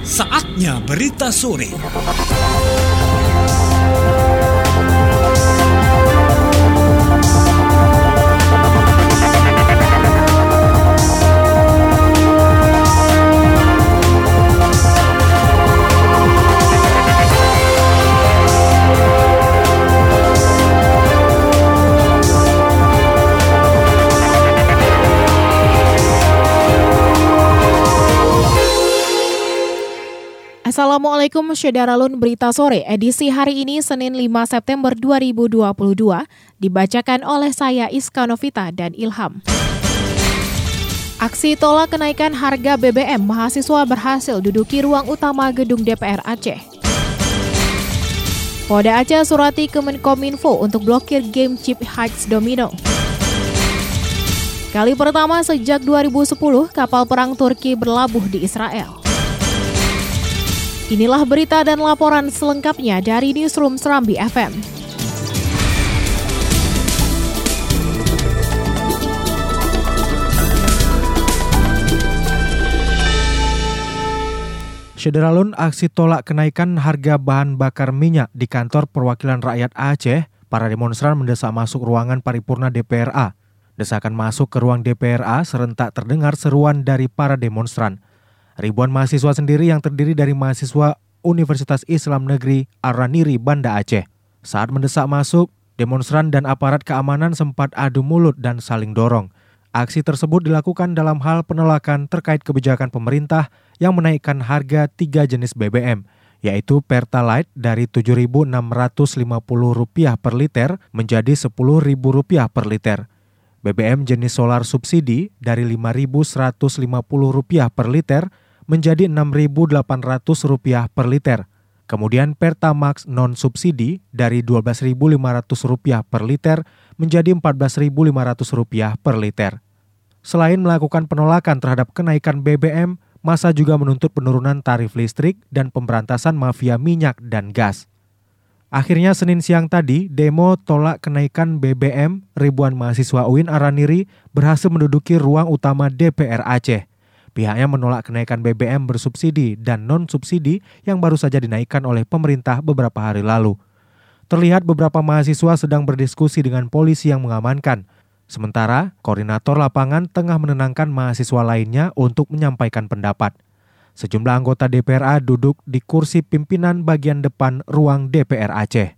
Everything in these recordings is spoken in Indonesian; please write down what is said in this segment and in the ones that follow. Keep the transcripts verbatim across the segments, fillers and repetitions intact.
Saatnya berita sore. Assalamualaikum Syederalun, berita sore edisi hari ini Senin lima September dua ribu dua puluh dua dibacakan oleh saya Iska Novita dan Ilham. Aksi tolak kenaikan harga B B M mahasiswa berhasil duduki ruang utama gedung D P R Aceh. Polda Aceh surati Kemenkominfo untuk blokir game chip Higgs Domino. Kali pertama sejak dua ribu sepuluh kapal perang Turki berlabuh di Israel. Inilah berita dan laporan selengkapnya dari Newsroom Serambi F M. Syederalun, aksi tolak kenaikan harga bahan bakar minyak di kantor perwakilan rakyat Aceh, para demonstran mendesak masuk ruangan paripurna D P R A. Desakan masuk ke ruang D P R A serentak terdengar seruan dari para demonstran. Ribuan mahasiswa sendiri yang terdiri dari mahasiswa Universitas Islam Negeri Araniri, Banda Aceh. Saat mendesak masuk, demonstran dan aparat keamanan sempat adu mulut dan saling dorong. Aksi tersebut dilakukan dalam hal penolakan terkait kebijakan pemerintah yang menaikkan harga tiga jenis B B M, yaitu Pertalite dari tujuh ribu enam ratus lima puluh rupiah per liter menjadi sepuluh ribu rupiah per liter. B B M jenis solar subsidi dari lima ribu seratus lima puluh rupiah per liter menjadi enam ribu delapan ratus rupiah per liter. Kemudian Pertamax non-subsidi dari dua belas ribu lima ratus rupiah per liter menjadi empat belas ribu lima ratus rupiah per liter. Selain melakukan penolakan terhadap kenaikan B B M, massa juga menuntut penurunan tarif listrik dan pemberantasan mafia minyak dan gas. Akhirnya Senin siang tadi, demo tolak kenaikan B B M ribuan mahasiswa U I N Araniri berhasil menduduki ruang utama D P R Aceh. Pihaknya menolak kenaikan B B M bersubsidi dan non-subsidi yang baru saja dinaikkan oleh pemerintah beberapa hari lalu. Terlihat beberapa mahasiswa sedang berdiskusi dengan polisi yang mengamankan. Sementara, koordinator lapangan tengah menenangkan mahasiswa lainnya untuk menyampaikan pendapat. Sejumlah anggota D P R A duduk di kursi pimpinan bagian depan ruang D P R Aceh.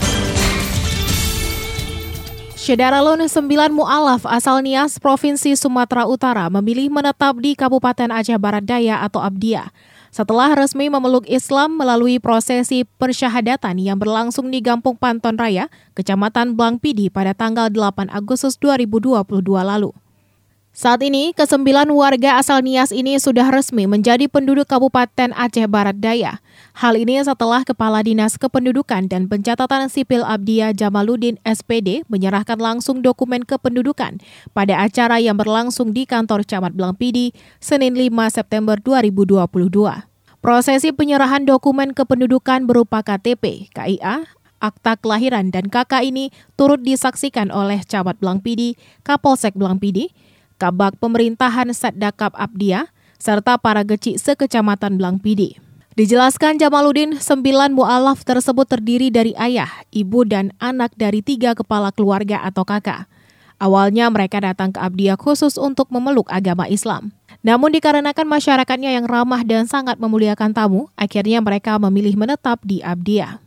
Syederalun, sembilan mu'alaf asal Nias, Provinsi Sumatera Utara memilih menetap di Kabupaten Aceh Barat Daya atau Abdiya setelah resmi memeluk Islam melalui prosesi persyahadatan yang berlangsung di Gampung Panton Raya, Kecamatan Blangpidi pada tanggal delapan Agustus dua ribu dua puluh dua lalu. Saat ini, kesembilan warga asal Nias ini sudah resmi menjadi penduduk Kabupaten Aceh Barat Daya. Hal ini setelah Kepala Dinas Kependudukan dan Pencatatan Sipil Abdiya Jamaluddin S P D menyerahkan langsung dokumen kependudukan pada acara yang berlangsung di kantor Camat Blangpidi, Senin lima September dua ribu dua puluh dua. Prosesi penyerahan dokumen kependudukan berupa K T P, K I A, akta kelahiran dan K K ini turut disaksikan oleh Camat Blangpidi, Kapolsek Blangpidi, Kabak Pemerintahan Satdakap Abdiya, serta para gecik sekecamatan Blangpidi. Dijelaskan Jamaluddin, sembilan mu'alaf tersebut terdiri dari ayah, ibu, dan anak dari tiga kepala keluarga atau kakak. Awalnya mereka datang ke Abdiya khusus untuk memeluk agama Islam. Namun dikarenakan masyarakatnya yang ramah dan sangat memuliakan tamu, akhirnya mereka memilih menetap di Abdiya.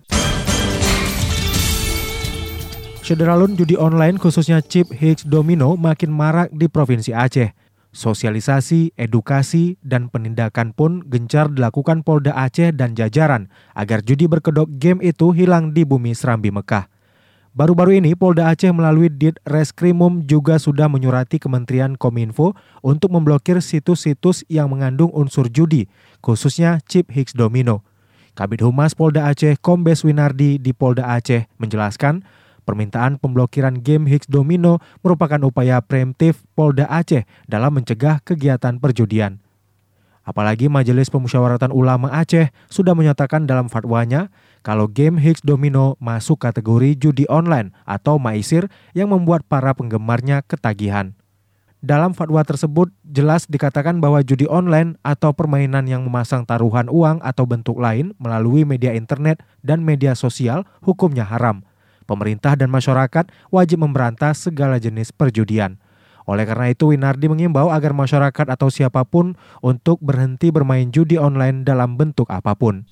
Syederalun, judi online khususnya chip Higgs Domino makin marak di Provinsi Aceh. Sosialisasi, edukasi, dan penindakan pun gencar dilakukan Polda Aceh dan jajaran agar judi berkedok game itu hilang di bumi Serambi Mekah. Baru-baru ini Polda Aceh melalui Ditreskrimum juga sudah menyurati Kementerian Kominfo untuk memblokir situs-situs yang mengandung unsur judi, khususnya chip Higgs Domino. Kabid Humas Polda Aceh Kombes Winardi di Polda Aceh menjelaskan, permintaan pemblokiran game Higgs Domino merupakan upaya preemptif Polda Aceh dalam mencegah kegiatan perjudian. Apalagi Majelis Pemusyawaratan Ulama Aceh sudah menyatakan dalam fatwanya kalau game Higgs Domino masuk kategori judi online atau maisir yang membuat para penggemarnya ketagihan. Dalam fatwa tersebut jelas dikatakan bahwa judi online atau permainan yang memasang taruhan uang atau bentuk lain melalui media internet dan media sosial hukumnya haram. Pemerintah dan masyarakat wajib memberantas segala jenis perjudian. Oleh karena itu, Winardi mengimbau agar masyarakat atau siapapun untuk berhenti bermain judi online dalam bentuk apapun.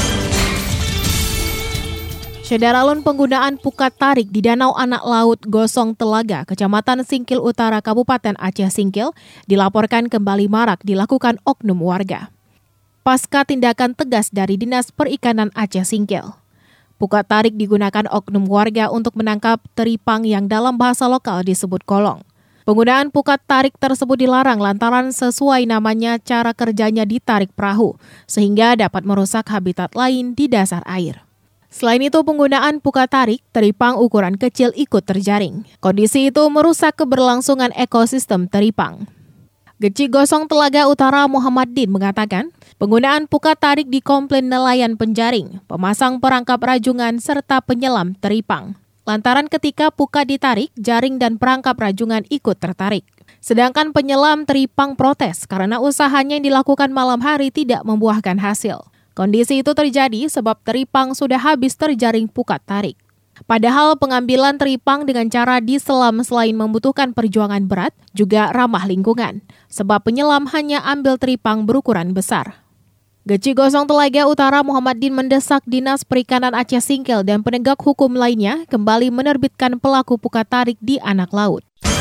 Syederalun penggunaan pukat tarik di Danau Anak Laut Gosong Telaga, Kecamatan Singkil Utara, Kabupaten Aceh Singkil, dilaporkan kembali marak dilakukan oknum warga. Pasca tindakan tegas dari Dinas Perikanan Aceh Singkil. Pukat tarik digunakan oknum warga untuk menangkap teripang yang dalam bahasa lokal disebut kolong. Penggunaan pukat tarik tersebut dilarang lantaran sesuai namanya cara kerjanya ditarik perahu, sehingga dapat merusak habitat lain di dasar air. Selain itu, penggunaan pukat tarik, teripang ukuran kecil ikut terjaring. Kondisi itu merusak keberlangsungan ekosistem teripang. Geci Gosong Telaga Utara Muhammad Din mengatakan, penggunaan pukat tarik dikomplain nelayan penjaring, pemasang perangkap rajungan, serta penyelam teripang. Lantaran ketika pukat ditarik, jaring dan perangkap rajungan ikut tertarik. Sedangkan penyelam teripang protes karena usahanya yang dilakukan malam hari tidak membuahkan hasil. Kondisi itu terjadi sebab teripang sudah habis terjaring pukat tarik. Padahal pengambilan teripang dengan cara diselam selain membutuhkan perjuangan berat, juga ramah lingkungan. Sebab penyelam hanya ambil teripang berukuran besar. Geci Gosong Telaga Utara Muhammad Din mendesak Dinas Perikanan Aceh Singkil dan penegak hukum lainnya kembali menerbitkan pelaku pukat tarik di Anak Laut.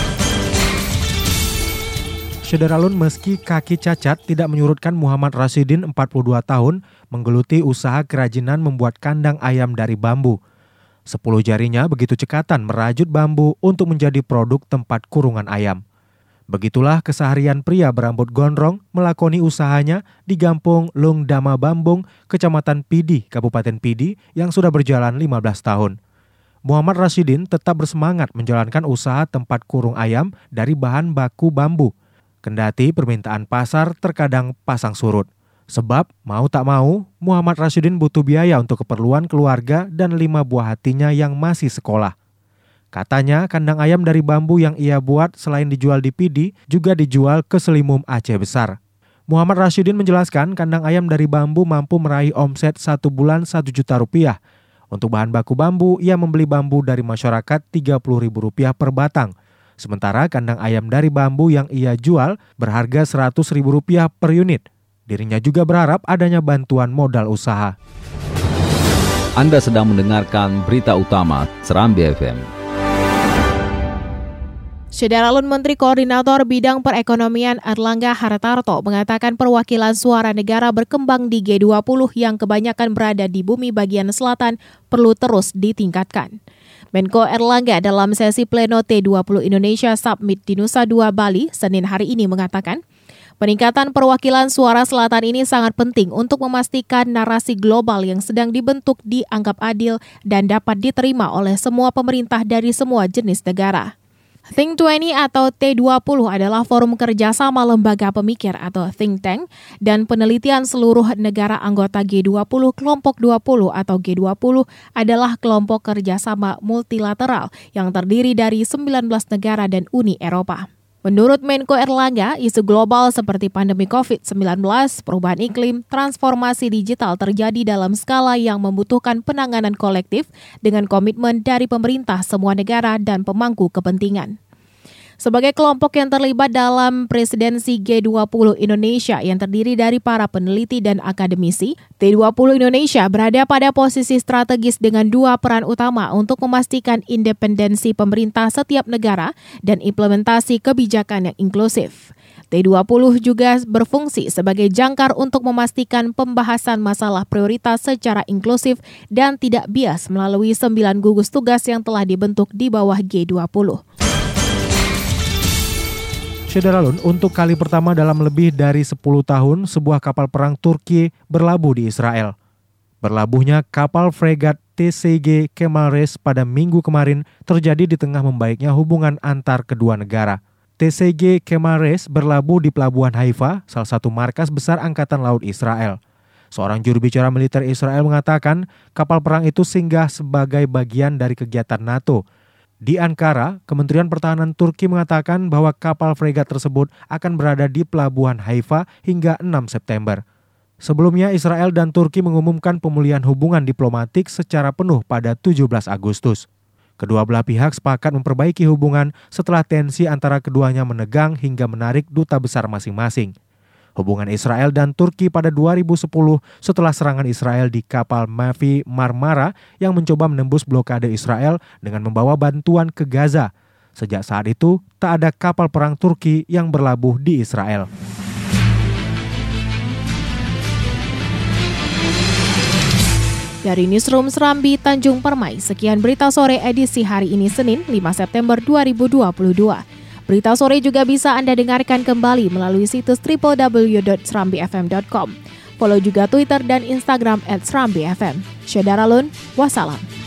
Syederalun meski kaki cacat tidak menyurutkan Muhammad Rasidin empat puluh dua tahun menggeluti usaha kerajinan membuat kandang ayam dari bambu. Sepuluh jarinya begitu cekatan merajut bambu untuk menjadi produk tempat kurungan ayam. Begitulah keseharian pria berambut gondrong melakoni usahanya di Gampung Lung Dama Bambung, Kecamatan Pidi, Kabupaten Pidi yang sudah berjalan lima belas tahun. Muhammad Rasidin tetap bersemangat menjalankan usaha tempat kurung ayam dari bahan baku bambu. Kendati permintaan pasar terkadang pasang surut. Sebab mau tak mau, Muhammad Rasidin butuh biaya untuk keperluan keluarga dan lima buah hatinya yang masih sekolah. Katanya kandang ayam dari bambu yang ia buat selain dijual di Pidi, juga dijual ke Selimum Aceh Besar. Muhammad Rasidin menjelaskan kandang ayam dari bambu mampu meraih omset satu bulan satu juta rupiah. Untuk bahan baku bambu, ia membeli bambu dari masyarakat tiga puluh ribu rupiah per batang. Sementara kandang ayam dari bambu yang ia jual berharga seratus ribu rupiah per unit. Dirinya juga berharap adanya bantuan modal usaha. Anda sedang mendengarkan berita utama Serambi F M. Syederalun Menteri Koordinator Bidang Perekonomian Erlangga Hartarto mengatakan perwakilan suara negara berkembang di G dua puluh yang kebanyakan berada di bumi bagian selatan perlu terus ditingkatkan. Menko Erlangga dalam sesi pleno T dua puluh Indonesia Summit di Nusa Dua, Bali, Senin hari ini mengatakan, peningkatan perwakilan suara selatan ini sangat penting untuk memastikan narasi global yang sedang dibentuk dianggap adil dan dapat diterima oleh semua pemerintah dari semua jenis negara. Think dua puluh atau T dua puluh adalah forum kerjasama lembaga pemikir atau think tank dan penelitian seluruh negara anggota G dua puluh. Kelompok dua puluh atau G dua puluh adalah kelompok kerjasama multilateral yang terdiri dari sembilan belas negara dan Uni Eropa. Menurut Menko Erlangga, isu global seperti pandemi covid sembilan belas, perubahan iklim, transformasi digital terjadi dalam skala yang membutuhkan penanganan kolektif dengan komitmen dari pemerintah semua negara dan pemangku kepentingan. Sebagai kelompok yang terlibat dalam presidensi G dua puluh Indonesia yang terdiri dari para peneliti dan akademisi, T dua puluh Indonesia berada pada posisi strategis dengan dua peran utama untuk memastikan independensi pemerintah setiap negara dan implementasi kebijakan yang inklusif. T dua puluh juga berfungsi sebagai jangkar untuk memastikan pembahasan masalah prioritas secara inklusif dan tidak bias melalui sembilan gugus tugas yang telah dibentuk di bawah G dua puluh. Syederalun, untuk kali pertama dalam lebih dari sepuluh tahun, sebuah kapal perang Turki berlabuh di Israel. Berlabuhnya kapal fregat T C G Kemal Reis pada minggu kemarin terjadi di tengah membaiknya hubungan antar kedua negara. T C G Kemal Reis berlabuh di Pelabuhan Haifa, salah satu markas besar Angkatan Laut Israel. Seorang juru bicara militer Israel mengatakan kapal perang itu singgah sebagai bagian dari kegiatan NATO. Di Ankara, Kementerian Pertahanan Turki mengatakan bahwa kapal fregat tersebut akan berada di pelabuhan Haifa hingga enam September. Sebelumnya, Israel dan Turki mengumumkan pemulihan hubungan diplomatik secara penuh pada tujuh belas Agustus. Kedua belah pihak sepakat memperbaiki hubungan setelah tensi antara keduanya menegang hingga menarik duta besar masing-masing. Hubungan Israel dan Turki pada dua ribu sepuluh setelah serangan Israel di kapal Mavi Marmara yang mencoba menembus blokade Israel dengan membawa bantuan ke Gaza. Sejak saat itu, tak ada kapal perang Turki yang berlabuh di Israel. Dari Newsroom Serambi Tanjung Permai, sekian berita sore edisi hari ini Senin lima September dua ribu dua puluh dua. Berita sore juga bisa Anda dengarkan kembali melalui situs double-u double-u double-u dot serambi f m dot com. Follow juga Twitter dan Instagram at serambi f m. Syedara Lun, wassalam.